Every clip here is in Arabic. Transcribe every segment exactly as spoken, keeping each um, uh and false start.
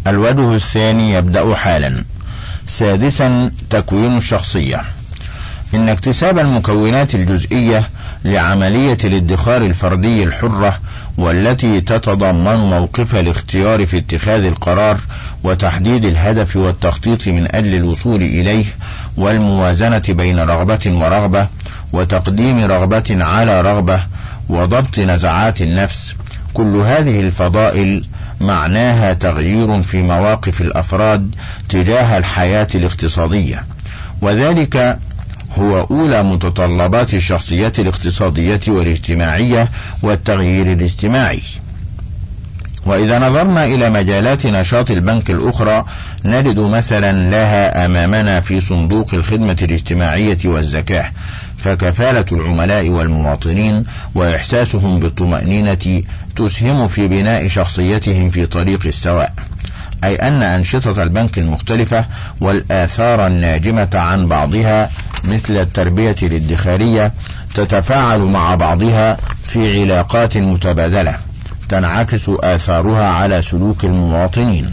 الوجه الثاني يبدأ حالا. سادسا، تكوين الشخصية. إن اكتساب المكونات الجزئية لعملية الادخار الفردي الحرة، والتي تتضمن موقف الاختيار في اتخاذ القرار وتحديد الهدف والتخطيط من أجل الوصول إليه، والموازنة بين رغبة ورغبة، وتقديم رغبة على رغبة، وضبط نزعات النفس، كل هذه الفضائل معناها تغيير في مواقف الأفراد تجاه الحياة الاقتصادية، وذلك هو أولى متطلبات الشخصية الاقتصادية والاجتماعية والتغيير الاجتماعي. وإذا نظرنا إلى مجالات نشاط البنك الأخرى، نجد مثلا لها أمامنا في صندوق الخدمة الاجتماعية والزكاة، فكفالة العملاء والمواطنين وإحساسهم بالطمأنينة تسهم في بناء شخصيتهم في طريق السواء، أي أن أنشطة البنك المختلفة والآثار الناجمة عن بعضها مثل التربية الادخارية تتفاعل مع بعضها في علاقات متبادلة تنعكس آثارها على سلوك المواطنين.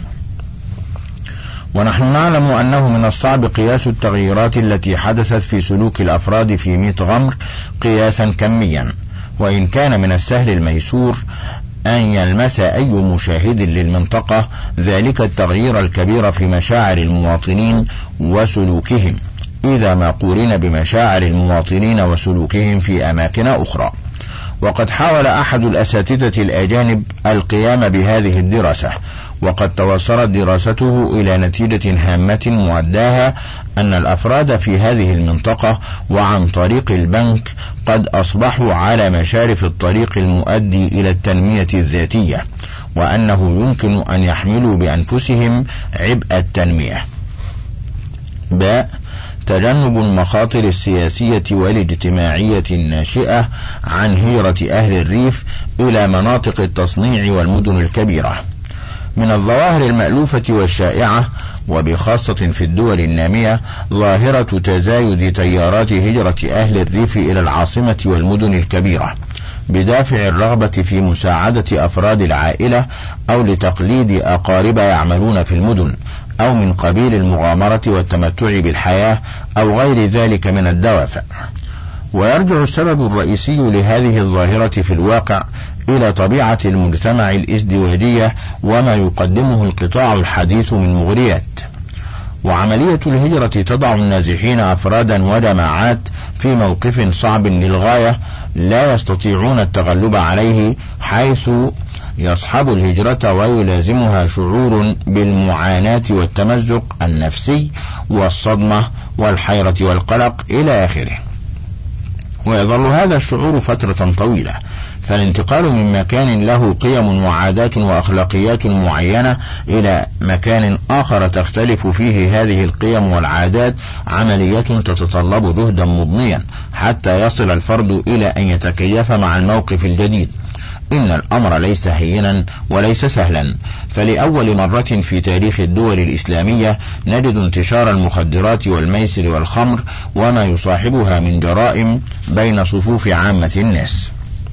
ونحن نعلم أنه من الصعب قياس التغييرات التي حدثت في سلوك الأفراد في مئة غمر قياسا كميا، وإن كان من السهل الميسور أن يلمس أي مشاهد للمنطقة ذلك التغيير الكبير في مشاعر المواطنين وسلوكهم، إذا ما قورن بمشاعر المواطنين وسلوكهم في أماكن أخرى. وقد حاول أحد الأساتذة الأجانب القيام بهذه الدراسة، وقد توصلت دراسته إلى نتيجة هامة مؤداها أن الأفراد في هذه المنطقة وعن طريق البنك قد أصبحوا على مشارف الطريق المؤدي إلى التنمية الذاتية، وأنه يمكن أن يحملوا بأنفسهم عبء التنمية. باء تجنب المخاطر السياسية والاجتماعية الناشئة عن هجرة أهل الريف إلى مناطق التصنيع والمدن الكبيرة. من الظواهر المألوفة والشائعة وبخاصة في الدول النامية ظاهرة تزايد تيارات هجرة أهل الريف إلى العاصمة والمدن الكبيرة بدافع الرغبة في مساعدة أفراد العائلة أو لتقليد أقارب يعملون في المدن، أو من قبيل المغامرة والتمتع بالحياة أو غير ذلك من الدوافع. ويرجع السبب الرئيسي لهذه الظاهرة في الواقع إلى طبيعة المجتمع الازدواجية وما يقدمه القطاع الحديث من مغريات. وعملية الهجرة تضع النازحين أفرادا وجماعات في موقف صعب للغاية لا يستطيعون التغلب عليه، حيث يصحب الهجرة ويلازمها شعور بالمعاناة والتمزق النفسي والصدمة والحيرة والقلق إلى آخره. ويظل هذا الشعور فترة طويلة، فالانتقال من مكان له قيم وعادات وأخلاقيات معينة إلى مكان آخر تختلف فيه هذه القيم والعادات عملية تتطلب جهدا مضنيا حتى يصل الفرد إلى أن يتكيف مع الموقف الجديد. إن الأمر ليس هينا وليس سهلا، فلأول مرة في تاريخ الدول الإسلامية نجد انتشار المخدرات والميسر والخمر وما يصاحبها من جرائم بين صفوف عامة الناس.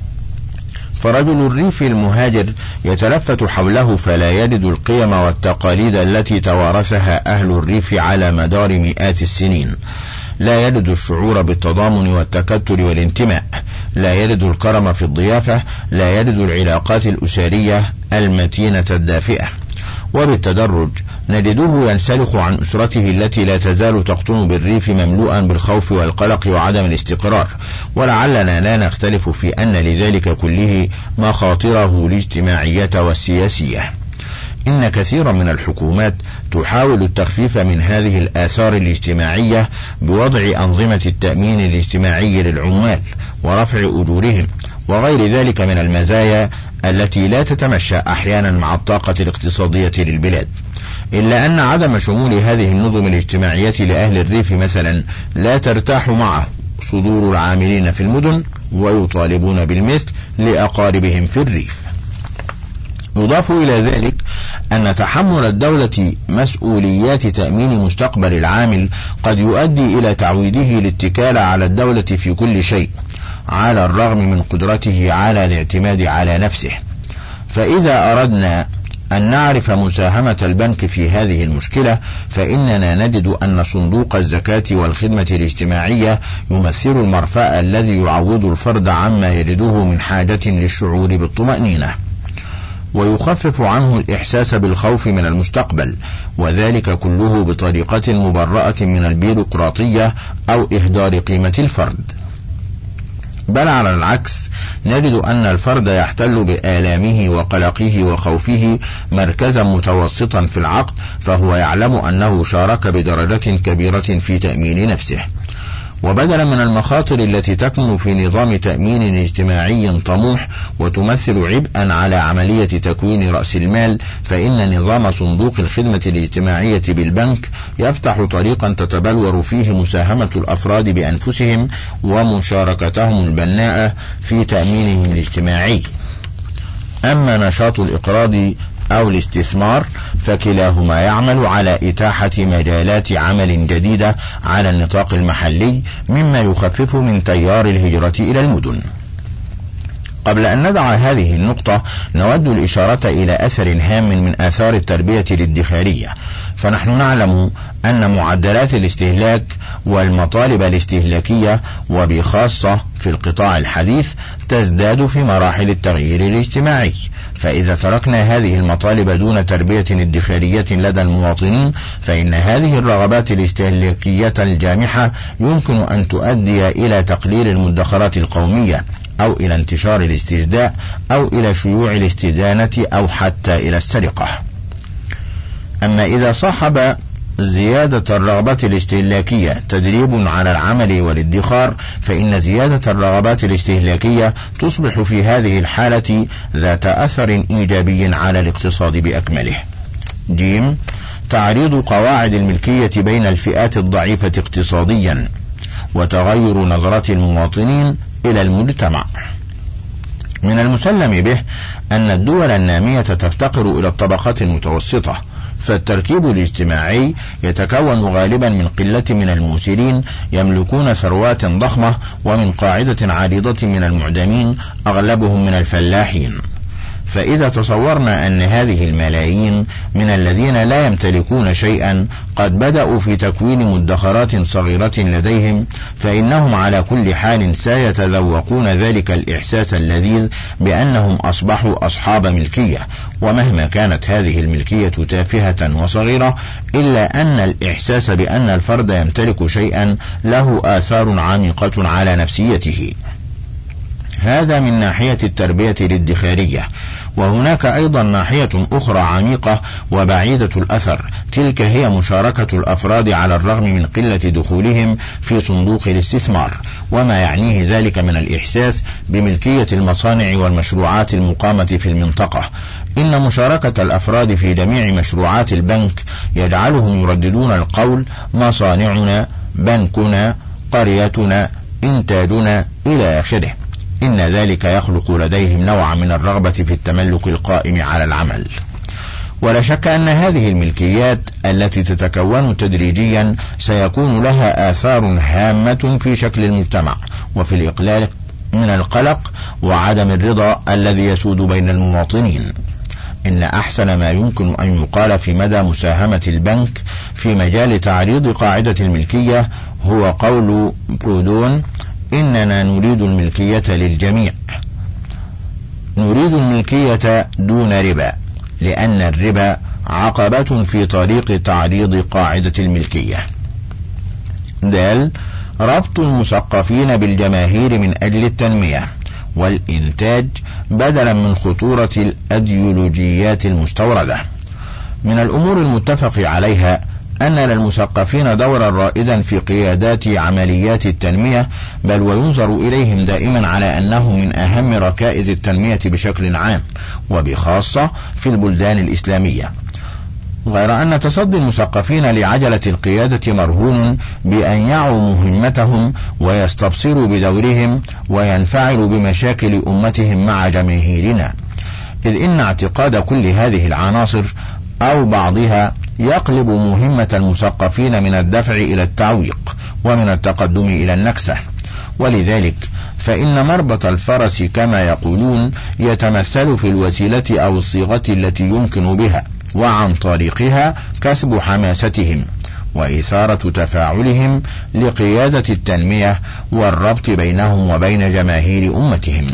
فرجل الريف المهاجر يتلفت حوله فلا يجد القيم والتقاليد التي توارثها أهل الريف على مدار مئات السنين، لا يجد الشعور بالتضامن والتكتل والانتماء، لا يجد الكرم في الضيافة، لا يجد العلاقات الأسرية المتينة الدافئة. وبالتدرج نجده ينسلخ عن أسرته التي لا تزال تقطن بالريف مملوءا بالخوف والقلق وعدم الاستقرار. ولعلنا لا نختلف في أن لذلك كله مخاطره الاجتماعية والسياسية. إن كثيرا من الحكومات تحاول التخفيف من هذه الآثار الاجتماعية بوضع أنظمة التأمين الاجتماعي للعمال ورفع أجورهم وغير ذلك من المزايا التي لا تتمشى أحيانا مع الطاقة الاقتصادية للبلاد، إلا أن عدم شمول هذه النظم الاجتماعية لأهل الريف مثلا لا ترتاح معه صدور العاملين في المدن ويطالبون بالمثل لأقاربهم في الريف. يضاف إلى ذلك أن تحمل الدولة مسؤوليات تأمين مستقبل العامل قد يؤدي إلى تعويده الاتكال على الدولة في كل شيء على الرغم من قدرته على الاعتماد على نفسه. فإذا أردنا أن نعرف مساهمة البنك في هذه المشكلة، فإننا نجد أن صندوق الزكاة والخدمة الاجتماعية يمثل المرفأ الذي يعوض الفرد عما يجده من حاجة للشعور بالطمأنينة، ويخفف عنه الإحساس بالخوف من المستقبل، وذلك كله بطريقة مبرأة من البيروقراطية أو إهدار قيمة الفرد. بل على العكس، نجد أن الفرد يحتل بآلامه وقلقه وخوفه مركزا متوسطا في العقد، فهو يعلم أنه شارك بدرجة كبيرة في تأمين نفسه. وبدلا من المخاطر التي تكمن في نظام تأمين اجتماعي طموح وتمثل عبئا على عملية تكوين رأس المال، فإن نظام صندوق الخدمة الاجتماعية بالبنك يفتح طريقا تتبلور فيه مساهمة الأفراد بأنفسهم ومشاركتهم البناءة في تأمينهم الاجتماعي. أما نشاط الإقراض أو الاستثمار فكلاهما يعمل على إتاحة مجالات عمل جديدة على النطاق المحلي، مما يخفف من تيار الهجرة إلى المدن. قبل أن ندع هذه النقطة نود الإشارة إلى أثر هام من آثار التربية الادخارية، فنحن نعلم أن معدلات الاستهلاك والمطالب الاستهلاكية وبخاصة في القطاع الحديث تزداد في مراحل التغيير الاجتماعي، فإذا تركنا هذه المطالب دون تربية ادخارية لدى المواطنين فإن هذه الرغبات الاستهلاكية الجامحة يمكن أن تؤدي إلى تقليل المدخرات القومية، أو إلى انتشار الاستجداء، أو إلى شيوع الاستدانة، أو حتى إلى السرقة. أما إذا صاحب زيادة الرغبة الاستهلاكية تدريب على العمل والادخار، فإن زيادة الرغبات الاستهلاكية تصبح في هذه الحالة ذات أثر إيجابي على الاقتصاد بأكمله. جيم تعريض قواعد الملكية بين الفئات الضعيفة اقتصاديا، وتغير نظرة المواطنين إلى المجتمع. من المسلم به أن الدول النامية تفتقر إلى الطبقات المتوسطة، فالتركيب الاجتماعي يتكون غالبا من قلة من الموسرين يملكون ثروات ضخمة، ومن قاعدة عريضة من المعدمين أغلبهم من الفلاحين. فإذا تصورنا أن هذه الملايين من الذين لا يمتلكون شيئا قد بدأوا في تكوين مدخرات صغيرة لديهم، فإنهم على كل حال سيتذوقون ذلك الإحساس اللذيذ بأنهم أصبحوا أصحاب ملكية، ومهما كانت هذه الملكية تافهة وصغيرة إلا أن الإحساس بأن الفرد يمتلك شيئا له آثار عميقة على نفسيته. هذا من ناحية التربية الادخارية. وهناك أيضا ناحية أخرى عميقة وبعيدة الأثر، تلك هي مشاركة الأفراد على الرغم من قلة دخولهم في صندوق الاستثمار، وما يعنيه ذلك من الإحساس بملكية المصانع والمشروعات المقامة في المنطقة. إن مشاركة الأفراد في جميع مشروعات البنك يجعلهم يرددون القول: مصانعنا، بنكنا، قريتنا، إنتاجنا، إلى آخره. إن ذلك يخلق لديهم نوعا من الرغبة في التملك القائم على العمل. ولا شك أن هذه الملكيات التي تتكون تدريجيا سيكون لها آثار هامة في شكل المجتمع، وفي الإقلال من القلق وعدم الرضا الذي يسود بين المواطنين. إن أحسن ما يمكن أن يقال في مدى مساهمة البنك في مجال تعريض قاعدة الملكية هو قول برودون: إننا نريد الملكية للجميع، نريد الملكية دون ربا، لأن الربا عقبة في طريق تعريض قاعدة الملكية. دال ربط المثقفين بالجماهير من أجل التنمية والإنتاج بدلا من خطورة الأيديولوجيات المستوردة. من الأمور المتفق عليها أن للمثقفين دورا رائدا في قيادات عمليات التنمية، بل وينظر إليهم دائما على أنهم من أهم ركائز التنمية بشكل عام، وبخاصة في البلدان الإسلامية. غير أن تصدي المثقفين لعجلة القيادة مرهون بأن يعوا مهمتهم ويستبصروا بدورهم وينفعلوا بمشاكل أمتهم مع جماهيرنا، إذ إن اعتقاد كل هذه العناصر أو بعضها يقلب مهمة المثقفين من الدفع إلى التعويق ومن التقدم إلى النكسة. ولذلك فإن مربط الفرس كما يقولون يتمثل في الوسيلة أو الصيغة التي يمكن بها وعن طريقها كسب حماستهم وإثارة تفاعلهم لقيادة التنمية والربط بينهم وبين جماهير أمتهم.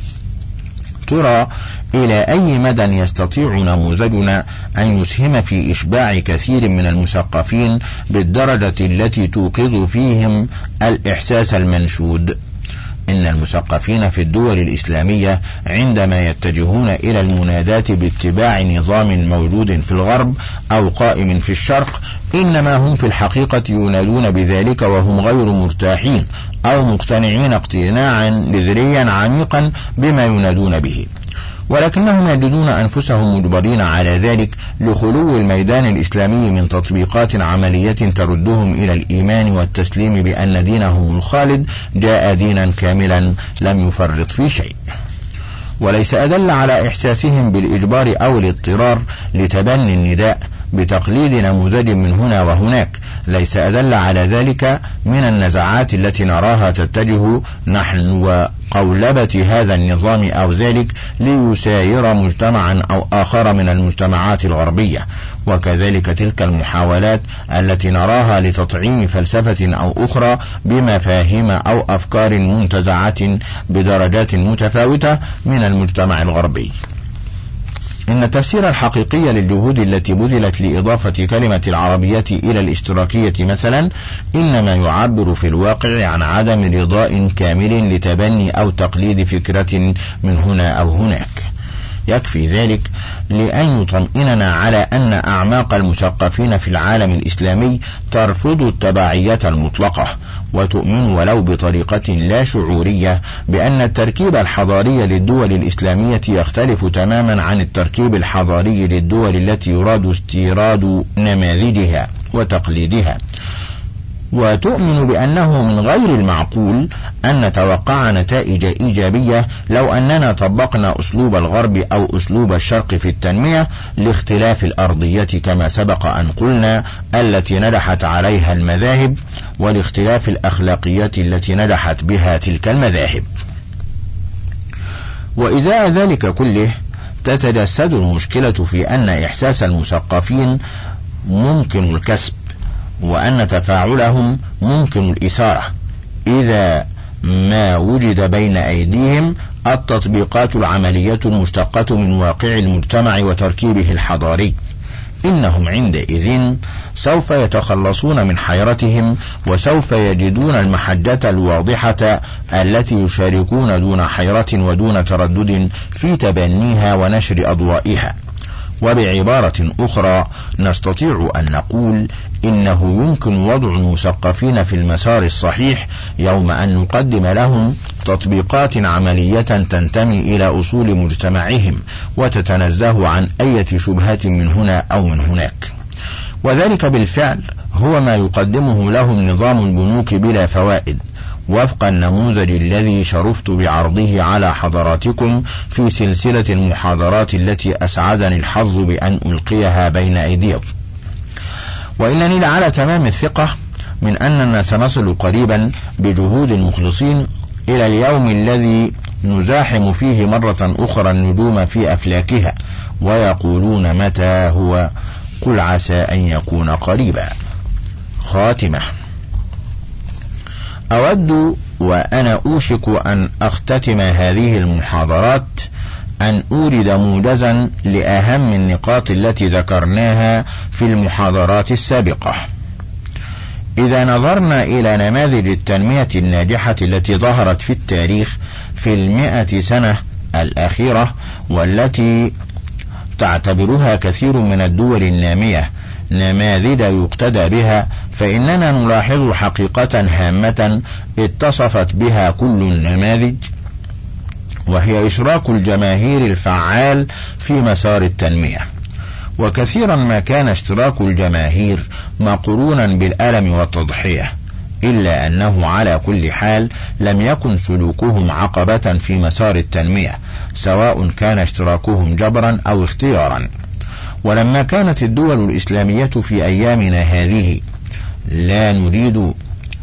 ترى إلى أي مدى يستطيع نموذجنا أن يسهم في إشباع كثير من المثقفين بالدرجة التي توقظ فيهم الإحساس المنشود؟ إن المثقفين في الدول الإسلامية عندما يتجهون إلى المناداة باتباع نظام موجود في الغرب أو قائم في الشرق إنما هم في الحقيقة ينادون بذلك وهم غير مرتاحين أو مقتنعين اقتناعا جذريا عميقا بما ينادون به، ولكنهم يجدون أنفسهم مجبرين على ذلك لخلو الميدان الإسلامي من تطبيقات عملية تردهم إلى الإيمان والتسليم بأن دينهم الخالد جاء دينا كاملا لم يفرط في شيء. وليس أدل على إحساسهم بالإجبار أو الاضطرار لتبني النداء بتقليد نموذج من هنا وهناك، ليس أدل على ذلك من النزعات التي نراها تتجه نحو قولبة هذا النظام أو ذلك ليساير مجتمعا أو آخر من المجتمعات الغربية، وكذلك تلك المحاولات التي نراها لتطعيم فلسفة أو أخرى بمفاهيم أو أفكار منتزعة بدرجات متفاوتة من المجتمع الغربي. إن التفسير الحقيقي للجهود التي بذلت لإضافة كلمة العربية إلى الاشتراكية مثلا إنما يعبر في الواقع عن عدم رضاء كامل لتبني أو تقليد فكرة من هنا أو هناك. يكفي ذلك لأن يطمئننا على أن أعماق المثقفين في العالم الإسلامي ترفض التبعية المطلقة، وتؤمن ولو بطريقة لا شعورية بأن التركيب الحضاري للدول الإسلامية يختلف تماما عن التركيب الحضاري للدول التي يراد استيراد نماذجها وتقليدها، وتؤمن بأنه من غير المعقول أن نتوقع نتائج إيجابية لو أننا طبقنا أسلوب الغرب أو أسلوب الشرق في التنمية لاختلاف الأرضية كما سبق أن قلنا التي نجحت عليها المذاهب، ولاختلاف الأخلاقيات التي نجحت بها تلك المذاهب. وإزاء ذلك كله تتجسد المشكلة في أن إحساس المثقفين ممكن الكسب، وأن تفاعلهم ممكن الإثارة إذا ما وجد بين أيديهم التطبيقات العملية المشتقة من واقع المجتمع وتركيبه الحضاري. إنهم عندئذ سوف يتخلصون من حيرتهم، وسوف يجدون المحجة الواضحة التي يشاركون دون حيرة ودون تردد في تبنيها ونشر أضوائها. وبعبارة أخرى نستطيع أن نقول إنه يمكن وضع المثقفين في المسار الصحيح يوم أن نقدم لهم تطبيقات عملية تنتمي إلى أصول مجتمعهم وتتنزه عن أي شبهة من هنا أو من هناك. وذلك بالفعل هو ما يقدمه لهم نظام البنوك بلا فوائد، وفق النموذج الذي شرفت بعرضه على حضراتكم في سلسلة المحاضرات التي أسعدني الحظ بأن ألقيها بين أيديكم. وإنني لعلى تمام الثقة من أننا سنصل قريبا بجهود المخلصين إلى اليوم الذي نزاحم فيه مرة أخرى النجوم في أفلاكها، ويقولون متى هو؟ قل عسى أن يكون قريبا. خاتمة. أود وأنا أوشك أن أختتم هذه المحاضرات أن أورد موجزا لأهم النقاط التي ذكرناها في المحاضرات السابقة. إذا نظرنا إلى نماذج التنمية الناجحة التي ظهرت في التاريخ في المئة سنة الأخيرة والتي تعتبرها كثير من الدول النامية نماذج يقتدى بها، فإننا نلاحظ حقيقة هامة اتصفت بها كل النماذج، وهي إشراك الجماهير الفعال في مسار التنمية. وكثيرا ما كان اشتراك الجماهير مقرونا بالألم والتضحية، إلا أنه على كل حال لم يكن سلوكهم عقبة في مسار التنمية، سواء كان اشتراكهم جبرا أو اختيارا. ولما كانت الدول الإسلامية في أيامنا هذه لا نريد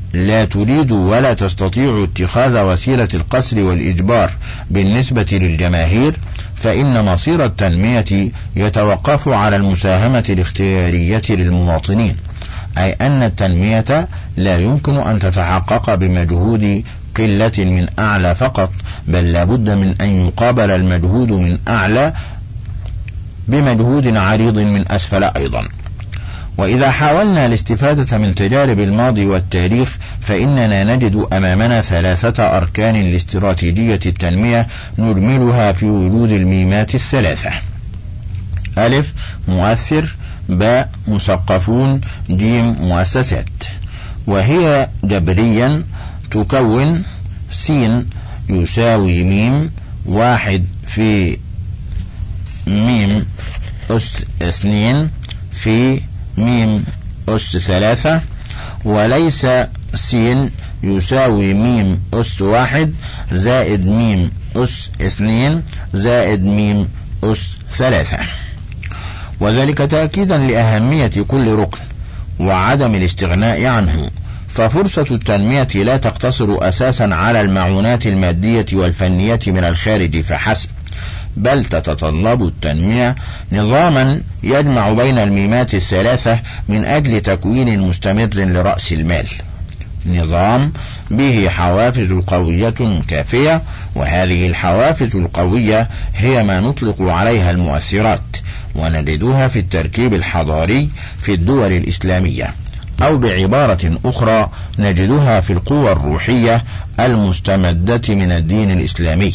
لا تريد ولا تستطيع اتخاذ وسيلة القسر والإجبار بالنسبة للجماهير، فإن مصير التنمية يتوقف على المساهمة الاختيارية للمواطنين، أي أن التنمية لا يمكن أن تتحقق بمجهود قلة من أعلى فقط، بل لابد من أن يقابل المجهود من أعلى بمجهود عريض من أسفل أيضا. وإذا حاولنا الاستفادة من تجارب الماضي والتاريخ فإننا نجد أمامنا ثلاثة أركان لاستراتيجية التنمية نجملها في وجود الميمات الثلاثة: ألف مؤثر، باء مثقفون، جيم مؤسسات، وهي جبريا تكون س يساوي ميم واحد في ميم أس اثنين في ميم أس ثلاثة، وليس س يساوي ميم أس واحد زائد ميم أس اثنين زائد ميم أس ثلاثة، وذلك تأكيدا لأهمية كل ركن وعدم الاستغناء عنه. ففرصة التنمية لا تقتصر أساسا على المعونات المادية والفنية من الخارج فحسب، بل تتطلب التنمية نظاما يجمع بين الميمات الثلاثة من أجل تكوين مستمر لرأس المال، نظام به حوافز قوية كافية، وهذه الحوافز القوية هي ما نطلق عليها المؤثرات، ونجدها في التركيب الحضاري في الدول الإسلامية، أو بعبارة أخرى نجدها في القوى الروحية المستمدة من الدين الإسلامي.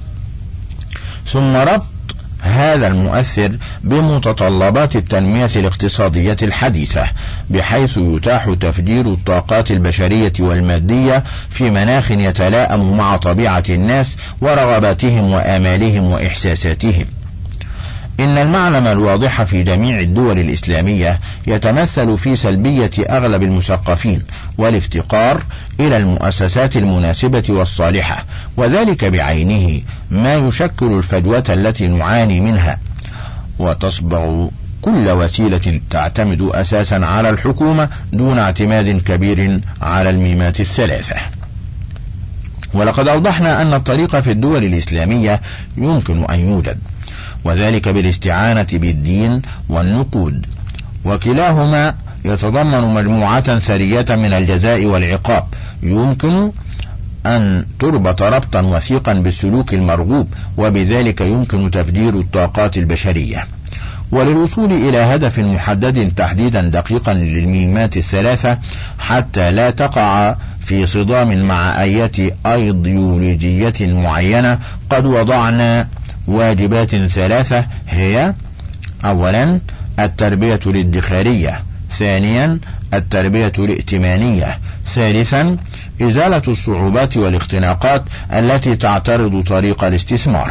ثم ربط هذا المؤثر بمتطلبات التنمية الاقتصادية الحديثة، بحيث يتاح تفجير الطاقات البشرية والمادية في مناخ يتلائم مع طبيعة الناس ورغباتهم وآمالهم وإحساساتهم. إن المعلم الواضح في جميع الدول الإسلامية يتمثل في سلبية أغلب المثقفين والافتقار إلى المؤسسات المناسبة والصالحة، وذلك بعينه ما يشكل الفجوة التي نعاني منها، وتصبغ كل وسيلة تعتمد أساسا على الحكومة دون اعتماد كبير على الميمات الثلاثة. ولقد أوضحنا أن الطريق في الدول الإسلامية يمكن أن يوجد، وذلك بالاستعانة بالدين والنقود، وكلاهما يتضمن مجموعة ثرية من الجزاء والعقاب يمكن أن تربط ربطا وثيقا بالسلوك المرغوب، وبذلك يمكن تفجير الطاقات البشرية. وللوصول إلى هدف محدد تحديدا دقيقا للميمات الثلاثة حتى لا تقع في صدام مع أي أيديولوجية معينة، قد وضعنا واجبات ثلاثة هي: أولا التربية الادخارية، ثانيا التربية الائتمانية، ثالثا إزالة الصعوبات والاختناقات التي تعترض طريق الاستثمار.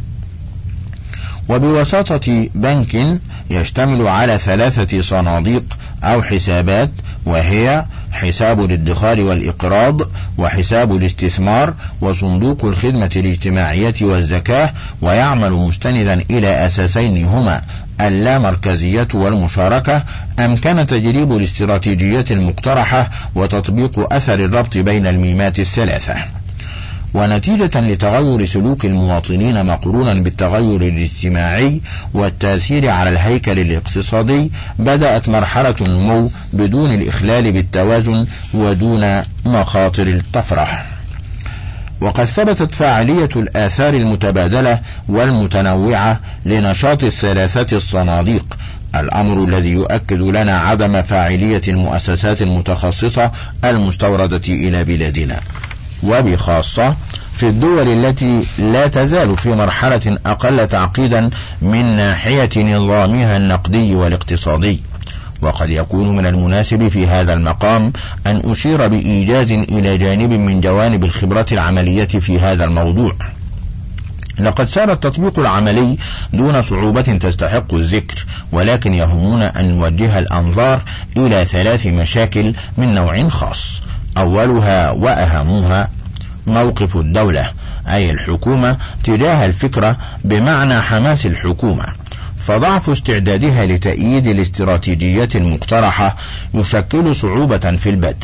وبوساطة بنك يشتمل على ثلاثة صناديق أو حسابات، وهي حساب الادخار والإقراض، وحساب الاستثمار، وصندوق الخدمة الاجتماعية والزكاة، ويعمل مستندا إلى أساسين هما اللامركزية والمشاركة، أمكن تجريب الاستراتيجية المقترحة وتطبيق أثر الربط بين الميمات الثلاثة. ونتيجة لتغير سلوك المواطنين مقرونا بالتغير الاجتماعي والتأثير على الهيكل الاقتصادي، بدأت مرحلة النمو بدون الإخلال بالتوازن ودون مخاطر الطفرة. وقد ثبتت فاعلية الآثار المتبادلة والمتنوعة لنشاط الثلاثة الصناديق، الأمر الذي يؤكد لنا عدم فاعلية المؤسسات المتخصصة المستوردة إلى بلادنا، وبخاصة في الدول التي لا تزال في مرحلة أقل تعقيدا من ناحية نظامها النقدي والاقتصادي. وقد يكون من المناسب في هذا المقام أن أشير بإيجاز إلى جانب من جوانب الخبرة العملية في هذا الموضوع. لقد سار التطبيق العملي دون صعوبة تستحق الذكر، ولكن يهمنا أن نوجه الأنظار إلى ثلاث مشاكل من نوع خاص. أولها وأهمها موقف الدولة أي الحكومة تجاه الفكرة بمعنى حماس الحكومة، فضعف استعدادها لتأييد الاستراتيجية المقترحة يشكل صعوبة في البدء.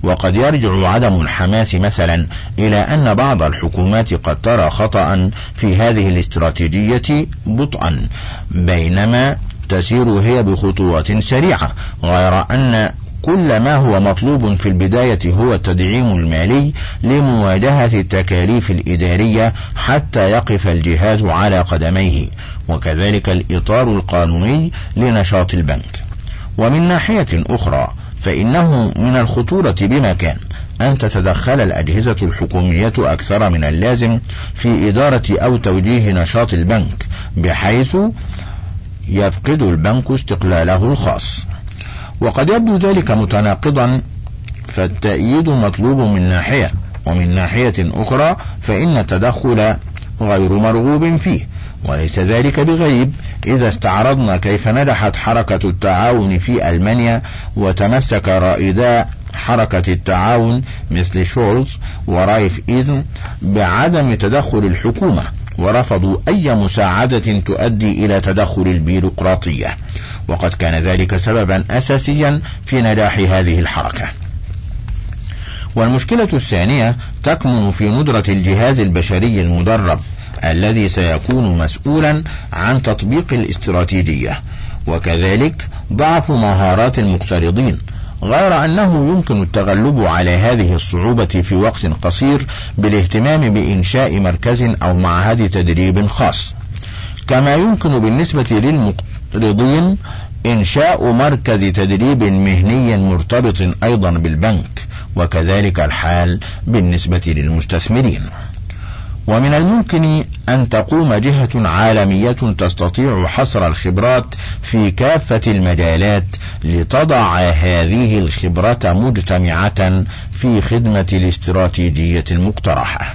وقد يرجع عدم الحماس مثلا إلى أن بعض الحكومات قد ترى خطأ في هذه الاستراتيجية بطئا بينما تسير هي بخطوات سريعة، غير أن كل ما هو مطلوب في البداية هو التدعيم المالي لمواجهة التكاليف الإدارية حتى يقف الجهاز على قدميه، وكذلك الإطار القانوني لنشاط البنك. ومن ناحية أخرى فإنه من الخطورة بمكان أن تتدخل الأجهزة الحكومية أكثر من اللازم في إدارة أو توجيه نشاط البنك بحيث يفقد البنك استقلاله الخاص، وقد يبدو ذلك متناقضا، فالتأييد مطلوب من ناحية، ومن ناحية أخرى فإن التدخل غير مرغوب فيه، وليس ذلك بغريب إذا استعرضنا كيف نجحت حركة التعاون في ألمانيا وتمسك رائدا حركة التعاون مثل شولز ورايف إيزن بعدم تدخل الحكومة، ورفضوا أي مساعدة تؤدي إلى تدخل البيروقراطية، وقد كان ذلك سببا أساسيا في نجاح هذه الحركة. والمشكلة الثانية تكمن في ندرة الجهاز البشري المدرب الذي سيكون مسؤولا عن تطبيق الاستراتيجية، وكذلك ضعف مهارات المقترضين، غير أنه يمكن التغلب على هذه الصعوبة في وقت قصير بالاهتمام بإنشاء مركز أو معهد تدريب خاص، كما يمكن بالنسبة للمقترضين إنشاء مركز تدريب مهني مرتبط أيضا بالبنك، وكذلك الحال بالنسبة للمستثمرين. ومن الممكن أن تقوم جهة عالمية تستطيع حصر الخبرات في كافة المجالات لتضع هذه الخبرة مجتمعة في خدمة الاستراتيجية المقترحة.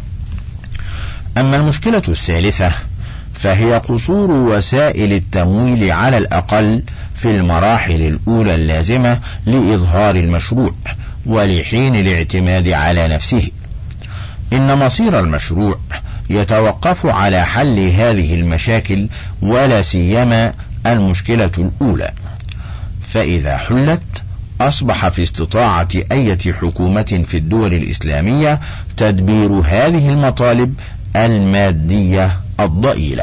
أما المشكلة الثالثة فهي قصور وسائل التمويل على الأقل في المراحل الأولى اللازمة لإظهار المشروع ولحين الاعتماد على نفسه. إن مصير المشروع يتوقف على حل هذه المشاكل، ولا سيما المشكلة الأولى، فإذا حلت أصبح في استطاعة أي حكومة في الدول الإسلامية تدبير هذه المطالب المادية الضئيلة.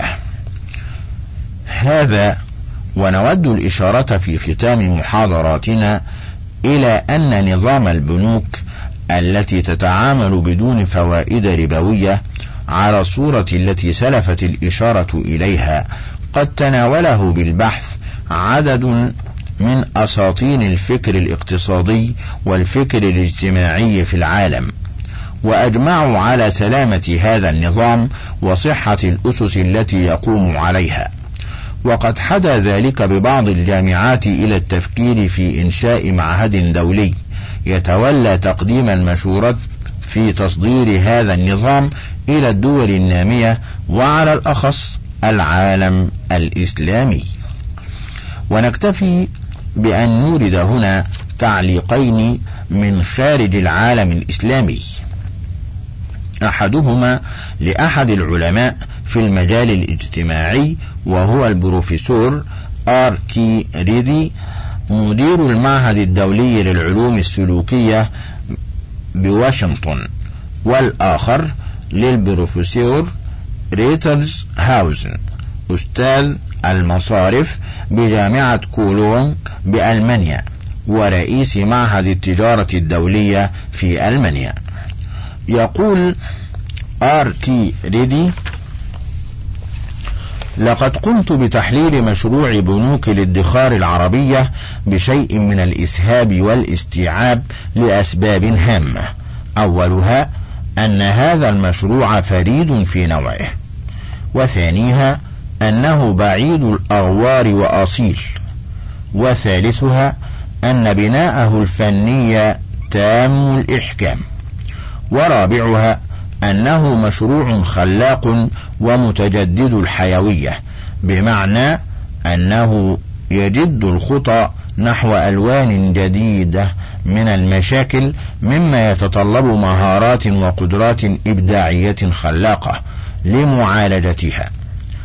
هذا ونود الإشارة في ختام محاضراتنا إلى أن نظام البنوك التي تتعامل بدون فوائد ربوية على الصورة التي سلفت الإشارة إليها قد تناوله بالبحث عدد من أساطين الفكر الاقتصادي والفكر الاجتماعي في العالم، وأجمعوا على سلامة هذا النظام وصحة الأسس التي يقوم عليها. وقد حدا ذلك ببعض الجامعات إلى التفكير في إنشاء معهد دولي يتولى تقديم المشورات في تصدير هذا النظام إلى الدول النامية، وعلى الأخص العالم الإسلامي. ونكتفي بأن نورد هنا تعليقين من خارج العالم الإسلامي، أحدهما لأحد العلماء في المجال الاجتماعي وهو البروفيسور آر تي ريدي مدير المعهد الدولي للعلوم السلوكية بواشنطن، والآخر للبروفيسور ريترز هاوزن أستاذ المصارف بجامعة كولون بألمانيا ورئيس معهد التجارة الدولية في ألمانيا. يقول آر تي ريدي: لقد قمت بتحليل مشروع بنوك الادخار العربية بشيء من الإسهاب والاستيعاب لأسباب هامة، أولها أن هذا المشروع فريد في نوعه، وثانيها أنه بعيد الأغوار وأصيل، وثالثها أن بناءه الفني تام الإحكام، ورابعها أنه مشروع خلاق ومتجدد الحيوية، بمعنى أنه يجد الخطى نحو ألوان جديدة من المشاكل مما يتطلب مهارات وقدرات إبداعية خلاقة لمعالجتها.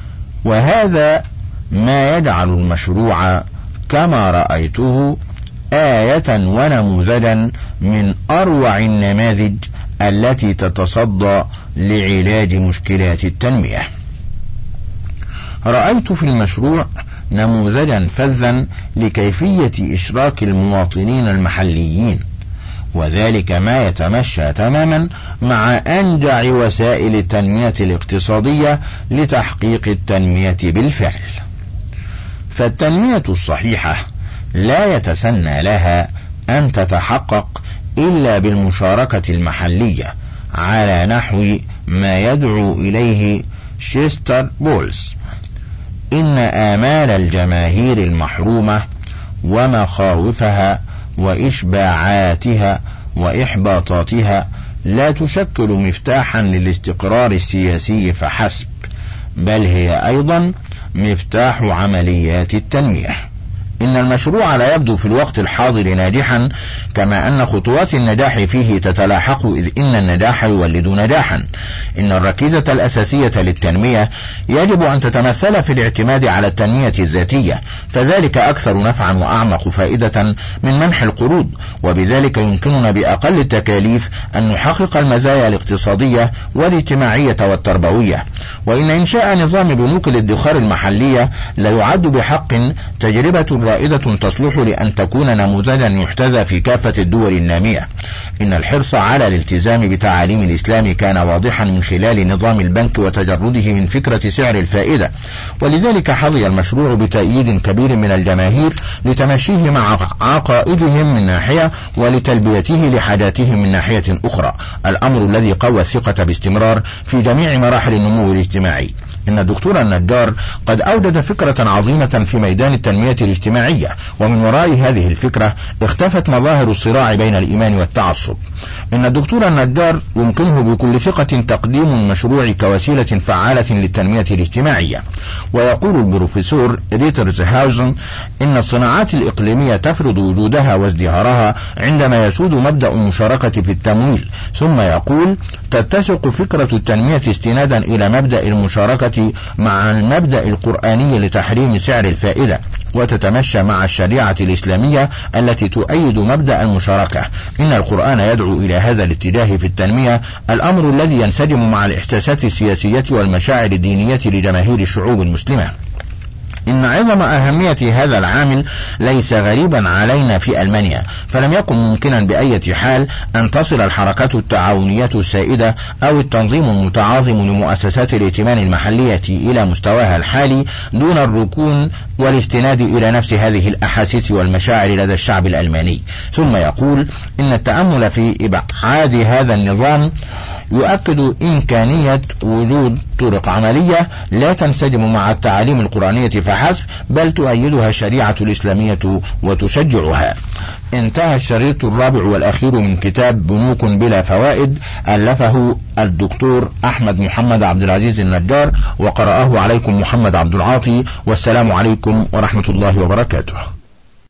وهذا ما يجعل المشروع كما رأيته آية ونموذجا من أروع النماذج التي تتصدى لعلاج مشكلات التنمية. رأيت في المشروع نموذجا فذا لكيفية إشراك المواطنين المحليين، وذلك ما يتمشى تماما مع أنجع وسائل التنمية الاقتصادية لتحقيق التنمية بالفعل. فالتنمية الصحيحة لا يتسنى لها أن تتحقق إلا بالمشاركة المحلية على نحو ما يدعو إليه شيستر بولز: إن آمال الجماهير المحرومة ومخاوفها وإشباعاتها وإحباطاتها لا تشكل مفتاحا للاستقرار السياسي فحسب، بل هي أيضا مفتاح عمليات التنمية. إن المشروع لا يبدو في الوقت الحاضر ناجحا، كما أن خطوات النجاح فيه تتلاحق، إذ إن النجاح يولد نجاحا. إن الركيزة الأساسية للتنمية يجب أن تتمثل في الاعتماد على التنمية الذاتية، فذلك أكثر نفعا وأعمق فائدة من منح القروض، وبذلك يمكننا بأقل التكاليف أن نحقق المزايا الاقتصادية والاجتماعية والتربوية. وإن إنشاء نظام بنوك الادخار المحلية لا يعد بحق تجربة رائدة تصلح لأن تكون نموذجا يحتذى في كافة الدول النامية. إن الحرص على الالتزام بتعاليم الإسلام كان واضحا من خلال نظام البنك وتجرده من فكرة سعر الفائدة، ولذلك حظي المشروع بتأييد كبير من الجماهير لتمشيه مع عقائدهم من ناحية ولتلبيته لحاجاتهم من ناحية أخرى، الأمر الذي قوى الثقة باستمرار في جميع مراحل النمو الاجتماعي. إن الدكتور النجار قد أوجد فكرة عظيمة في ميدان التنمية الاجتماعية، ومن وراء هذه الفكرة اختفت مظاهر الصراع بين الإيمان والتعصب. إن الدكتور النجار يمكنه بكل ثقة تقديم المشروع كوسيلة فعالة للتنمية الاجتماعية. ويقول البروفيسور ريترز هاوزن إن الصناعات الإقليمية تفرض وجودها وازدهارها عندما يسود مبدأ المشاركة في التمويل، ثم يقول: تتسق فكرة التنمية استنادا إلى مبدأ المشاركة مع المبدأ القرآني لتحريم سعر الفائدة، وتتمشى مع الشريعة الإسلامية التي تؤيد مبدأ المشاركة. إن القرآن يدعو إلى هذا الاتجاه في التنمية، الأمر الذي ينسجم مع الإحساسات السياسية والمشاعر الدينية لجماهير الشعوب المسلمة. إن عظم أهمية هذا العامل ليس غريبا علينا في ألمانيا، فلم يكن ممكنا بأي حال أن تصل الحركات التعاونية السائدة أو التنظيم المتعاظم لمؤسسات الائتمان المحلية إلى مستواها الحالي دون الركون والاستناد إلى نفس هذه الأحاسيس والمشاعر لدى الشعب الألماني. ثم يقول إن التأمل في إبعاد هذا النظام يؤكد إمكانية وجود طرق عملية لا تنسجم مع التعاليم القرآنية فحسب، بل تؤيدها الشريعة الإسلامية وتشجعها. انتهى الشريط الرابع والأخير من كتاب بنوك بلا فوائد، ألفه الدكتور أحمد محمد عبد العزيز النجار، وقرأه عليكم محمد عبد العاطي، والسلام عليكم ورحمة الله وبركاته.